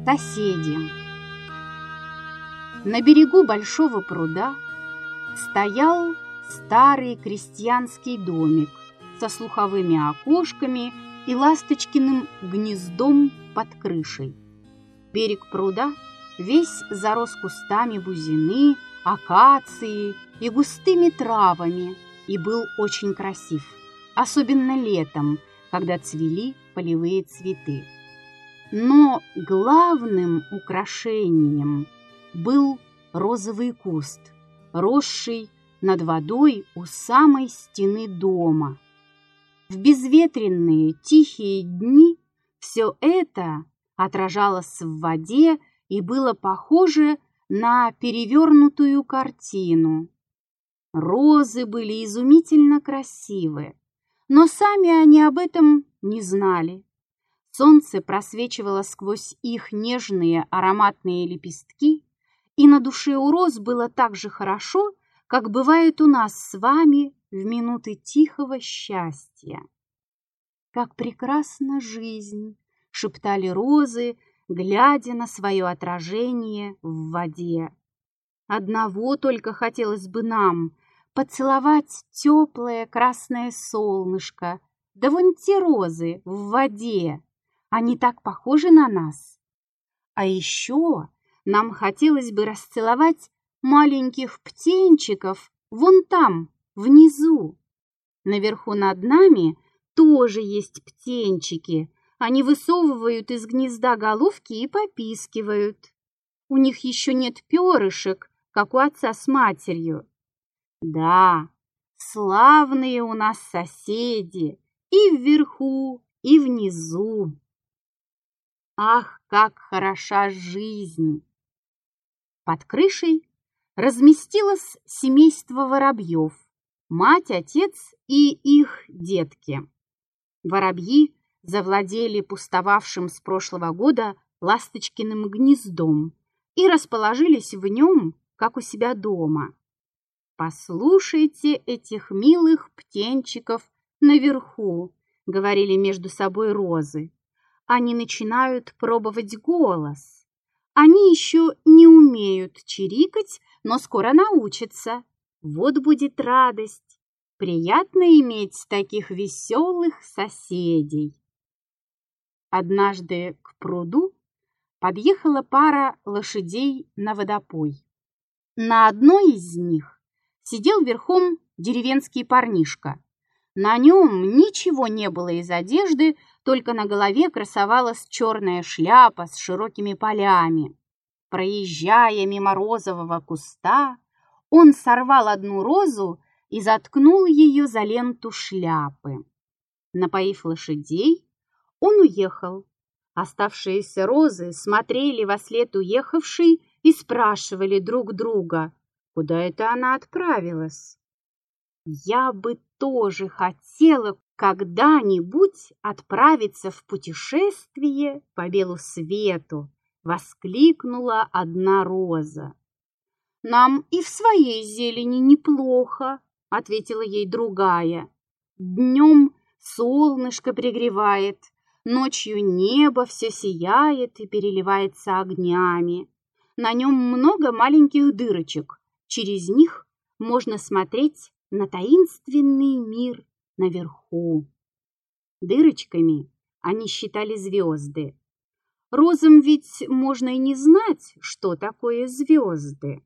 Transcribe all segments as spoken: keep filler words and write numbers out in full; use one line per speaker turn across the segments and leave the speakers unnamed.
Соседи. На берегу большого пруда стоял старый крестьянский домик со слуховыми окошками и ласточкиным гнездом под крышей. Берег пруда весь зарос кустами бузины, акации и густыми травами и был очень красив, особенно летом, когда цвели полевые цветы. Но главным украшением был розовый куст, росший над водой у самой стены дома. В безветренные тихие дни все это отражалось в воде и было похоже на перевернутую картину. Розы были изумительно красивы, но сами они об этом не знали. Солнце просвечивало сквозь их нежные ароматные лепестки, и на душе у роз было так же хорошо, как бывает у нас с вами в минуты тихого счастья. «Как прекрасна жизнь!» — шептали розы, глядя на свое отражение в воде. «Одного только хотелось бы нам — поцеловать теплое красное солнышко, да вон те розы в воде. Они так похожи на нас. А еще нам хотелось бы расцеловать маленьких птенчиков вон там, внизу. Наверху над нами тоже есть птенчики. Они высовывают из гнезда головки и попискивают. У них еще нет перышек, как у отца с матерью. Да, славные у нас соседи и вверху, и внизу. Ах, как хороша жизнь!» Под крышей разместилось семейство воробьев, мать, отец и их детки. Воробьи завладели пустовавшим с прошлого года ласточкиным гнездом и расположились в нем, как у себя дома. «Послушайте этих милых птенчиков наверху», — говорили между собой розы. Они начинают пробовать голос. Они еще не умеют чирикать, но скоро научатся. Вот будет радость. Приятно иметь таких веселых соседей. Однажды к пруду подъехала пара лошадей на водопой. На одной из них сидел верхом деревенский парнишка. На нем ничего не было из одежды, только на голове красовалась черная шляпа с широкими полями. Проезжая мимо розового куста, он сорвал одну розу и заткнул ее за ленту шляпы. Напоив лошадей, он уехал. Оставшиеся розы смотрели вослед уехавшей и спрашивали друг друга, куда это она отправилась. «Я бы тоже хотела когда-нибудь отправиться в путешествие по белу свету», — воскликнула одна роза. «Нам и в своей зелени неплохо», — ответила ей другая. «Днем солнышко пригревает, ночью небо все сияет и переливается огнями. На нем много маленьких дырочек, через них можно смотреть на таинственный мир наверху». Дырочками они считали звезды. Розам ведь можно и не знать, что такое звезды.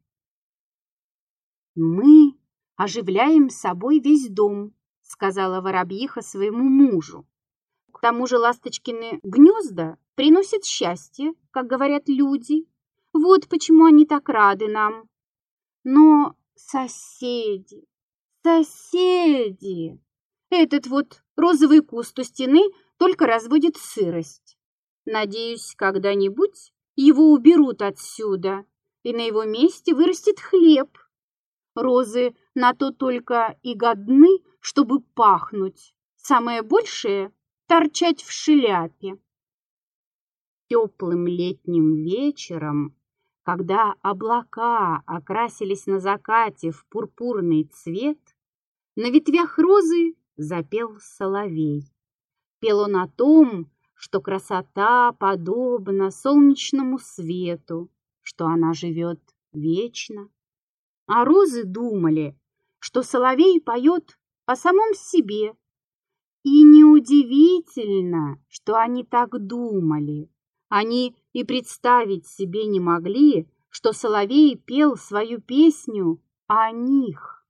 «Мы оживляем собой весь дом», — сказала воробьиха своему мужу. «К тому же ласточкины гнезда приносят счастье, как говорят люди. Вот почему они так рады нам. Но соседи, соседи, этот вот розовый куст у стены только разводит сырость. Надеюсь, когда-нибудь его уберут отсюда, и на его месте вырастет хлеб. Розы на то только и годны, чтобы пахнуть. Самое большее — торчать в шляпе». Теплым летним вечером, когда облака окрасились на закате в пурпурный цвет, на ветвях розы запел соловей. Пел он о том, что красота подобна солнечному свету, что она живет вечно. А розы думали, что соловей поет о самом себе. И неудивительно, что они так думали. Они и представить себе не могли, что соловей пел свою песню о них.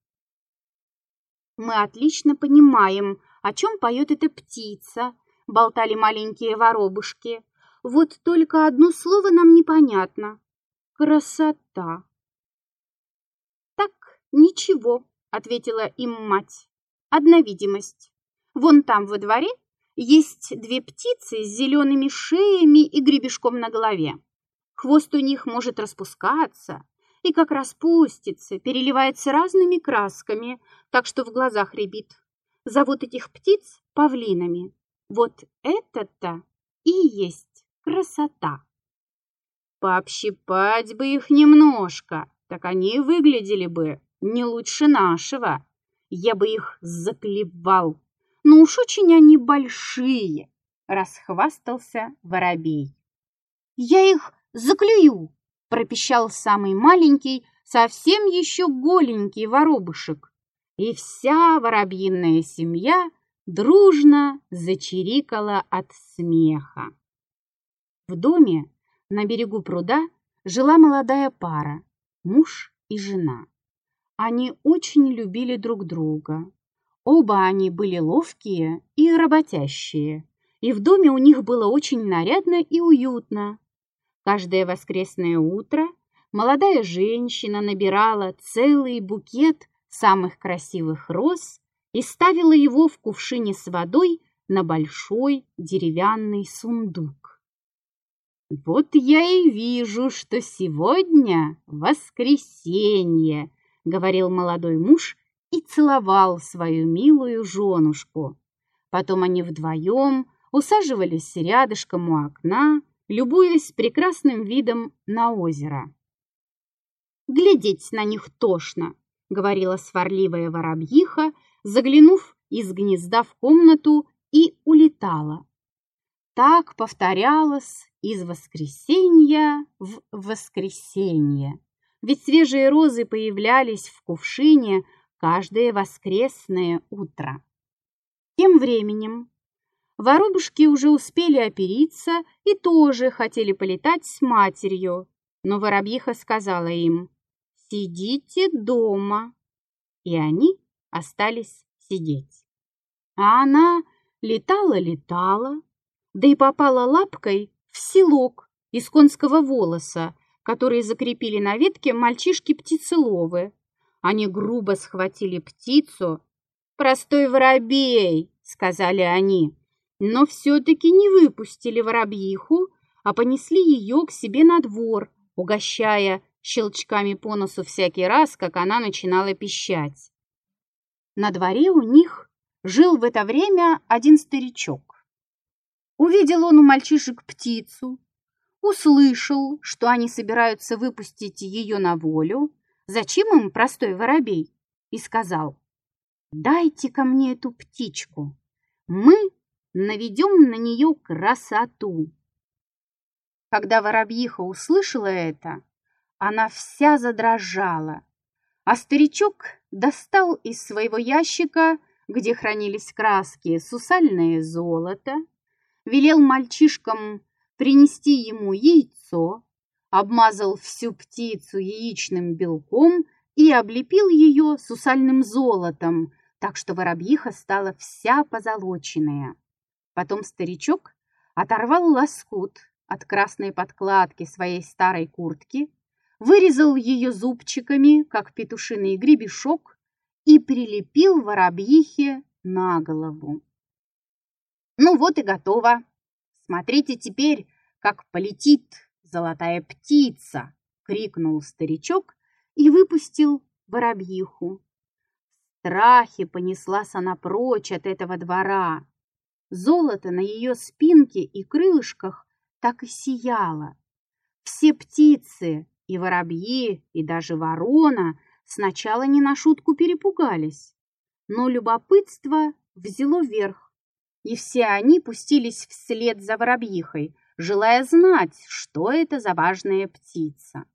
«Мы отлично понимаем, о чем поет эта птица», — болтали маленькие воробушки. «Вот только одно слово нам непонятно — красота». «Так, ничего», — ответила им мать, — «одна видимость. Вон там во дворе есть две птицы с зелеными шеями и гребешком на голове. Хвост у них может распускаться, и как распустится, переливается разными красками, так что в глазах рябит. Зовут этих птиц павлинами. Вот это-то и есть красота. Пообщипать бы их немножко, так они выглядели бы не лучше нашего. Я бы их заклевал. Но уж очень они большие», — расхвастался воробей. «Я их заклюю», — пропищал самый маленький, совсем еще голенький воробушек. И вся воробьиная семья дружно зачирикала от смеха. В доме на берегу пруда жила молодая пара, муж и жена. Они очень любили друг друга. Оба они были ловкие и работящие, и в доме у них было очень нарядно и уютно. Каждое воскресное утро молодая женщина набирала целый букет самых красивых роз и ставила его в кувшине с водой на большой деревянный сундук. «Вот я и вижу, что сегодня воскресенье», — говорил молодой муж и целовал свою милую женушку. Потом они вдвоем усаживались рядышком у окна, любуясь прекрасным видом на озеро. «Глядеть на них тошно», — говорила сварливая воробьиха, заглянув из гнезда в комнату, и улетала. Так повторялось из воскресенья в воскресенье, ведь свежие розы появлялись в кувшине каждое воскресное утро. Тем временем воробушки уже успели опериться и тоже хотели полетать с матерью, но воробьиха сказала им: «Сидите дома», и они остались сидеть. А она летала-летала, да и попала лапкой в селок из конского волоса, который закрепили на ветке мальчишки-птицеловы. Они грубо схватили птицу. «Простой воробей», — сказали они, но все-таки не выпустили воробьиху, а понесли ее к себе на двор, угощая щелчками по носу всякий раз, как она начинала пищать. На дворе у них жил в это время один старичок. Увидел он у мальчишек птицу, услышал, что они собираются выпустить ее на волю. Зачем им простой воробей? И сказал: «Дайте-ка мне эту птичку, мы наведем на нее красоту». Когда воробьиха услышала это, она вся задрожала, а старичок достал из своего ящика, где хранились краски, сусальное золото, велел мальчишкам принести ему яйцо, обмазал всю птицу яичным белком и облепил ее сусальным золотом, так что воробьиха стала вся позолоченная. Потом старичок оторвал лоскут от красной подкладки своей старой куртки, вырезал ее зубчиками, как петушиный гребешок, и прилепил воробьихе на голову. «Ну вот и готово. Смотрите теперь, как полетит золотая птица!» — крикнул старичок и выпустил воробьиху. В страхе понеслась она прочь от этого двора. Золото на ее спинке и крылышках так и сияло. Все птицы, и воробьи, и даже ворона, сначала не на шутку перепугались, но любопытство взяло верх, и все они пустились вслед за воробьихой, желая знать, что это за важная птица.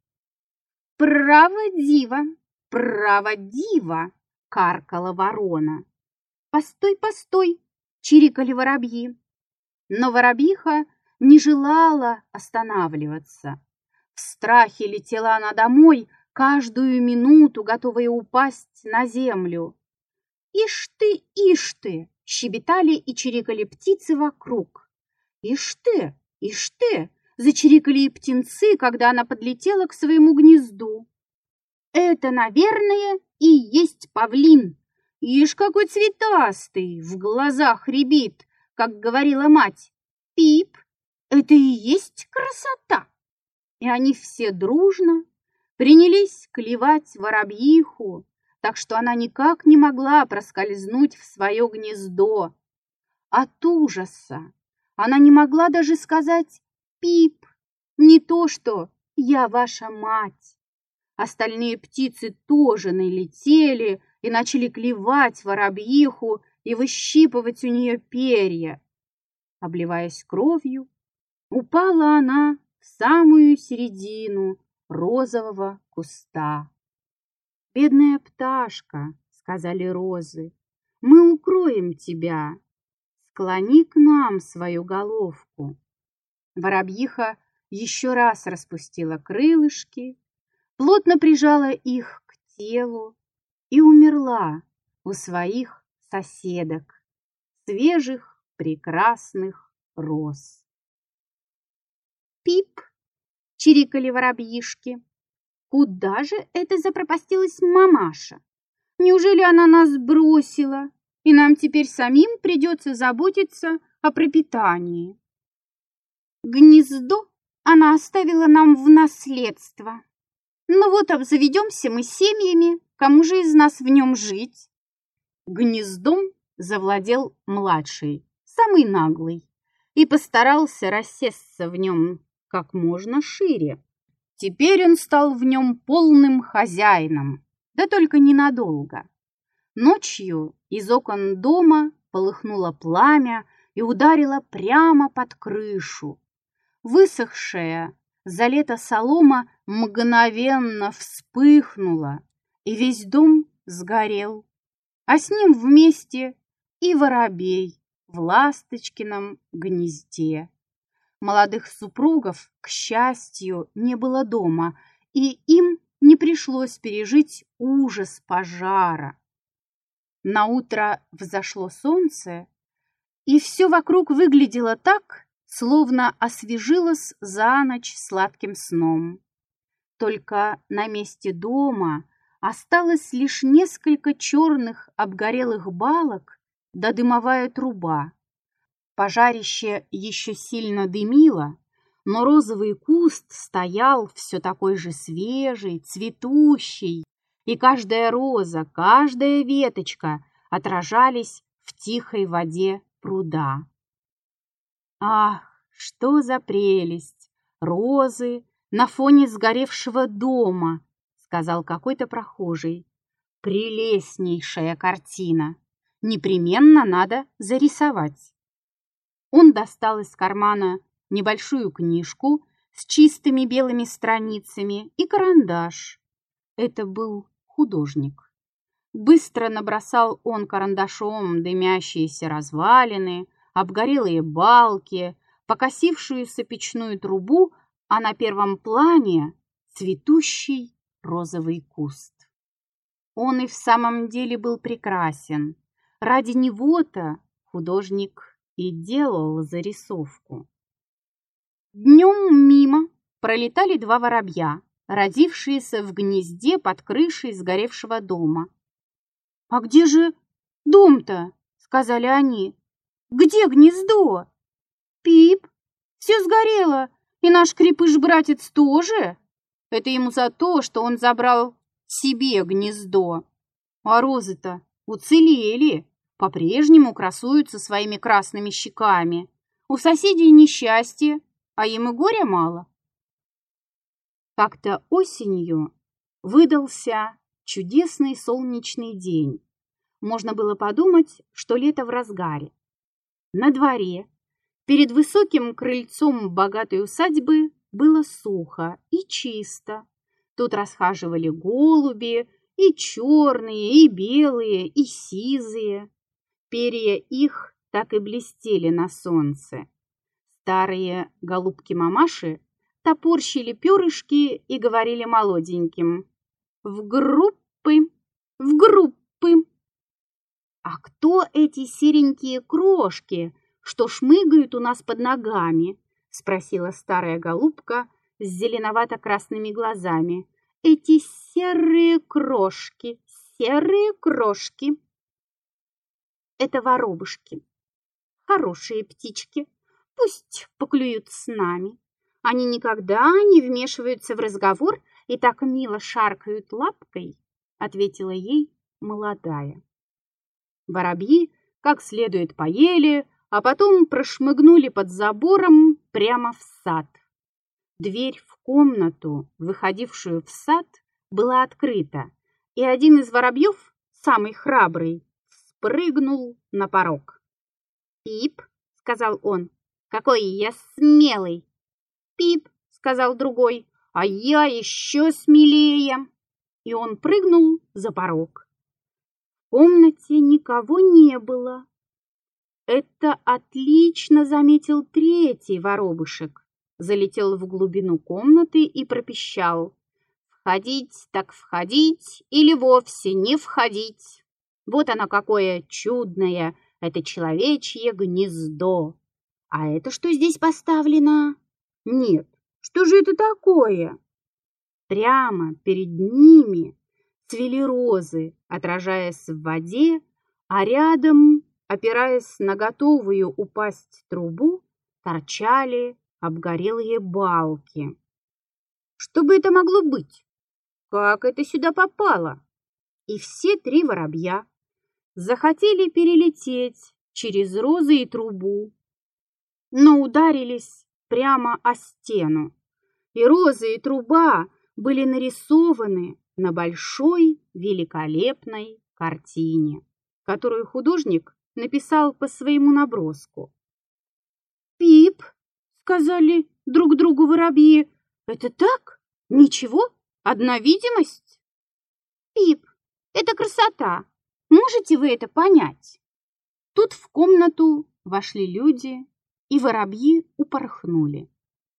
«Право диво, право диво!» — каркала ворона. «Постой, постой!» — чирикали воробьи. Но воробьиха не желала останавливаться. В страхе летела она домой, каждую минуту готовая упасть на землю. «Ишь ты, ишь ты!» — щебетали и чирикали птицы вокруг. «Ишь ты, ишь ты!» — зачирикали и птенцы, когда она подлетела к своему гнезду. «Это, наверное, и есть павлин. Ишь, какой цветастый, в глазах рябит, как говорила мать. Пип, это и есть красота!» И они все дружно принялись клевать воробьиху, так что она никак не могла проскользнуть в свое гнездо. От ужаса она не могла даже сказать «Пип», не то что «Я ваша мать». Остальные птицы тоже налетели и начали клевать воробьиху и выщипывать у нее перья. Обливаясь кровью, упала она в самую середину розового куста. «Бедная пташка», — сказали розы, — «мы укроем тебя. Склони к нам свою головку». Воробьиха еще раз распустила крылышки, плотно прижала их к телу и умерла у своих соседок, свежих, прекрасных роз. «Пип!» — чирикали воробьишки. «Куда же это запропастилась мамаша? Неужели она нас бросила, и нам теперь самим придется заботиться о пропитании?» Гнездо она оставила нам в наследство. Ну вот обзаведемся мы семьями, кому же из нас в нем жить? Гнездом завладел младший, самый наглый, и постарался рассесться в нем как можно шире. Теперь он стал в нем полным хозяином, да только ненадолго. Ночью из окон дома полыхнуло пламя и ударило прямо под крышу. Высохшая за лето солома мгновенно вспыхнула, и весь дом сгорел, а с ним вместе и воробей в ласточкином гнезде. Молодых супругов, к счастью, не было дома, и им не пришлось пережить ужас пожара. Наутро взошло солнце, и все вокруг выглядело так, словно освежилось за ночь сладким сном. Только на месте дома осталось лишь несколько черных обгорелых балок да дымовая труба. Пожарище еще сильно дымило, но розовый куст стоял все такой же свежий, цветущий, и каждая роза, каждая веточка отражались в тихой воде пруда. Ах, что за прелесть! Розы на фоне сгоревшего дома, сказал какой-то прохожий. Прелестнейшая картина. Непременно надо зарисовать. Он достал из кармана небольшую книжку с чистыми белыми страницами и карандаш. Это был художник. Быстро набросал он карандашом дымящиеся развалины, обгорелые балки, покосившуюся печную трубу, а на первом плане цветущий розовый куст. Он и в самом деле был прекрасен. Ради него-то художник и делал зарисовку. Днем мимо пролетали два воробья, родившиеся в гнезде под крышей сгоревшего дома. «А где же дом-то?» — сказали они. «Где гнездо?» «Пип, все сгорело, и наш крепыш-братец тоже. Это ему за то, что он забрал себе гнездо. А розы-то уцелели, по-прежнему красуются своими красными щеками. У соседей несчастье, а им и горя мало». Как-то осенью выдался чудесный солнечный день. Можно было подумать, что лето в разгаре. На дворе, перед высоким крыльцом богатой усадьбы, было сухо и чисто. Тут расхаживали голуби, и черные, и белые, и сизые. Перья их так и блестели на солнце. Старые голубки-мамаши топорщили перышки и говорили молоденьким: «В группы, в группы!» «А кто эти серенькие крошки, что шмыгают у нас под ногами?» — спросила старая голубка с зеленовато-красными глазами. «Эти серые крошки, серые крошки!» «Это воробушки, хорошие птички, пусть поклюют с нами. Они никогда не вмешиваются в разговор и так мило шаркают лапкой», — ответила ей молодая. Воробьи как следует поели, а потом прошмыгнули под забором прямо в сад. Дверь в комнату, выходившую в сад, была открыта, и один из воробьев, самый храбрый, спрыгнул на порог. «Пип», — сказал он, — «какой я смелый!» «Пип», — сказал другой, — «а я еще смелее!» И он прыгнул за порог. В комнате никого не было. Это отлично заметил третий воробушек. Залетел в глубину комнаты и пропищал: «Входить так входить или вовсе не входить. Вот оно какое чудное, это человечье гнездо. А это что здесь поставлено? Нет, что же это такое?» Прямо перед ними цвели розы, отражаясь в воде, а рядом, опираясь на готовую упасть трубу, торчали обгорелые балки. Что бы это могло быть? Как это сюда попало? И все три воробья захотели перелететь через розы и трубу, но ударились прямо о стену, и розы и труба были нарисованы на большой великолепной картине, которую художник написал по своему наброску. «Пип», — сказали друг другу воробьи, — «это так? Ничего? Одна видимость?» «Пип, это красота. Можете вы это понять?» Тут в комнату вошли люди, и воробьи упорхнули.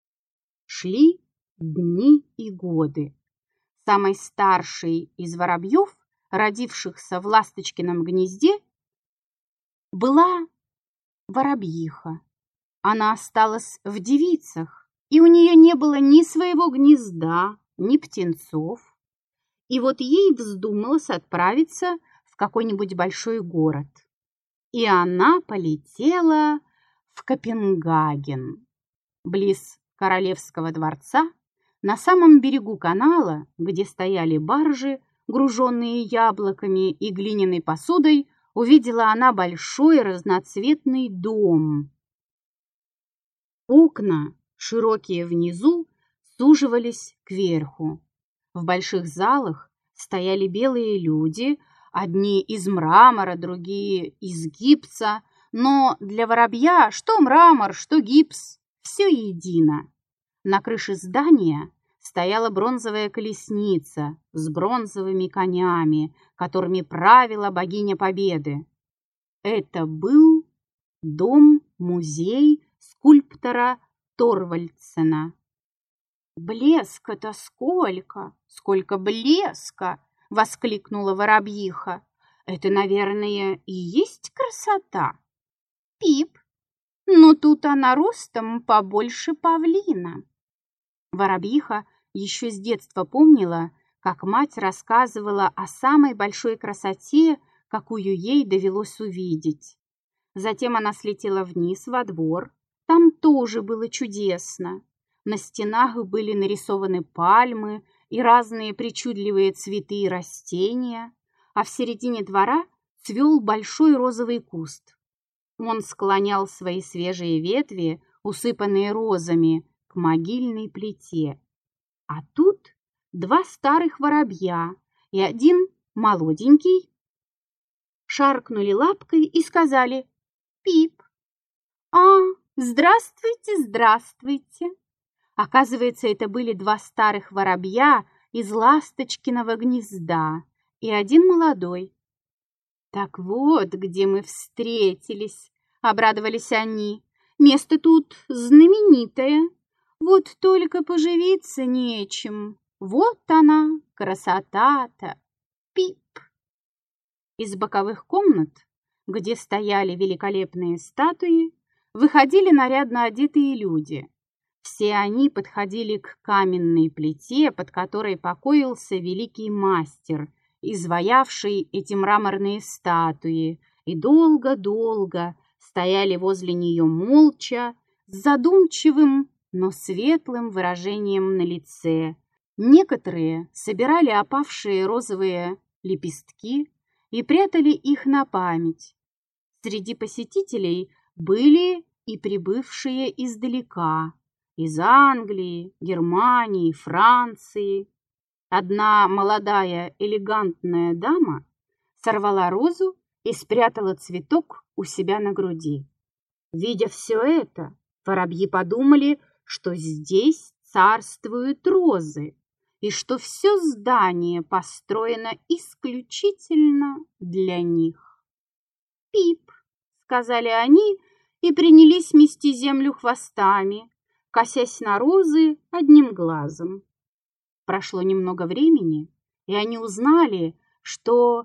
Шли дни и годы. Самой старшей из воробьев, родившихся в ласточкином гнезде, была воробьиха. Она осталась в девицах, и у нее не было ни своего гнезда, ни птенцов. И вот ей вздумалось отправиться в какой-нибудь большой город. И она полетела в Копенгаген. Близ королевского дворца, на самом берегу канала, где стояли баржи, груженные яблоками и глиняной посудой, увидела она большой разноцветный дом. Окна, широкие внизу, суживались кверху. В больших залах стояли белые люди, одни из мрамора, другие из гипса, но для воробья что мрамор, что гипс – все едино. На крыше здания стояла бронзовая колесница с бронзовыми конями, которыми правила богиня Победы. Это был дом-музей скульптора Торвальдсена. «Блеска-то сколько! Сколько блеска!» — воскликнула воробьиха. «Это, наверное, и есть красота?» «Пип, но тут она ростом побольше павлина». Воробьиха еще с детства помнила, как мать рассказывала о самой большой красоте, какую ей довелось увидеть. Затем она слетела вниз во двор. Там тоже было чудесно. На стенах были нарисованы пальмы и разные причудливые цветы и растения, а в середине двора цвел большой розовый куст. Он склонял свои свежие ветви, усыпанные розами, к могильной плите. А тут два старых воробья и один молоденький шаркнули лапкой и сказали: «Пип, А, здравствуйте, здравствуйте. Оказывается, это были два старых воробья из ласточкиного гнезда и один молодой. Так вот, где мы встретились, обрадовались они. Место тут знаменитое. Вот только поживиться нечем. Вот она, красота-то. Пип. Из боковых комнат, где стояли великолепные статуи, выходили нарядно одетые люди. Все они подходили к каменной плите, под которой покоился великий мастер, изваявший эти мраморные статуи, и долго-долго стояли возле нее молча, с задумчивым, но светлым выражением на лице. Некоторые собирали опавшие розовые лепестки и прятали их на память. Среди посетителей были и прибывшие издалека, из Англии, Германии, Франции. Одна молодая элегантная дама сорвала розу и спрятала цветок у себя на груди. Видя все это, воробьи подумали, что здесь царствуют розы и что все здание построено исключительно для них. «Пип», — сказали они и принялись мести землю хвостами, косясь на розы одним глазом. Прошло немного времени, и они узнали, что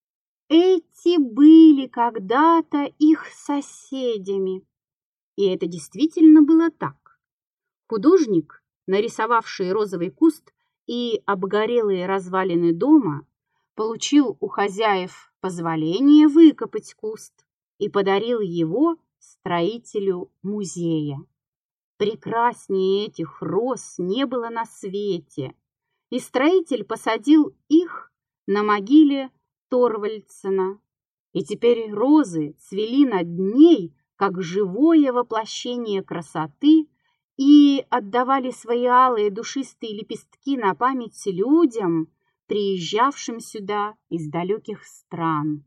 эти были когда-то их соседями. И это действительно было так. Художник, нарисовавший розовый куст и обгорелые развалины дома, получил у хозяев позволение выкопать куст и подарил его строителю музея. Прекраснее этих роз не было на свете, и строитель посадил их на могиле Торвальдсена. И теперь розы цвели над ней, как живое воплощение красоты, и отдавали свои алые душистые лепестки на память людям, приезжавшим сюда из далеких стран.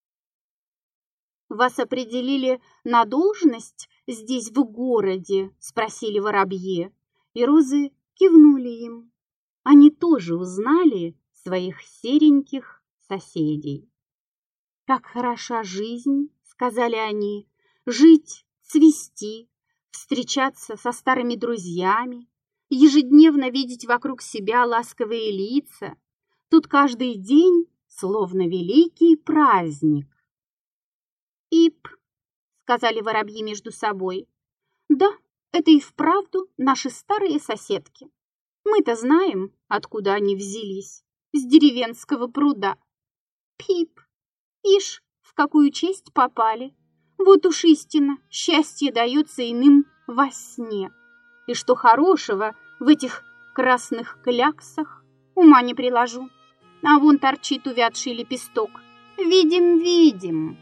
«Вас определили на должность здесь, в городе?» – спросили воробьи, и розы кивнули им. Они тоже узнали своих сереньких соседей. «Как хороша жизнь!» – сказали они. «Жить, цвести, встречаться со старыми друзьями, ежедневно видеть вокруг себя ласковые лица. Тут каждый день словно великий праздник». «Ип», — сказали воробьи между собой. «Да, это и вправду наши старые соседки. Мы-то знаем, откуда они взялись, с деревенского пруда. Пип, ишь, в какую честь попали. Вот уж истина, счастье дается иным во сне. И что хорошего в этих красных кляксах, ума не приложу. А вон торчит увядший лепесток. Видим, видим».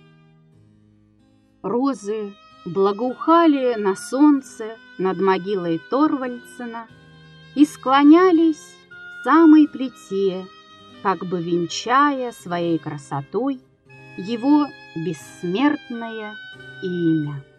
Розы благоухали на солнце над могилой Торвальдсена и склонялись к самой плите, как бы венчая своей красотой его бессмертное имя.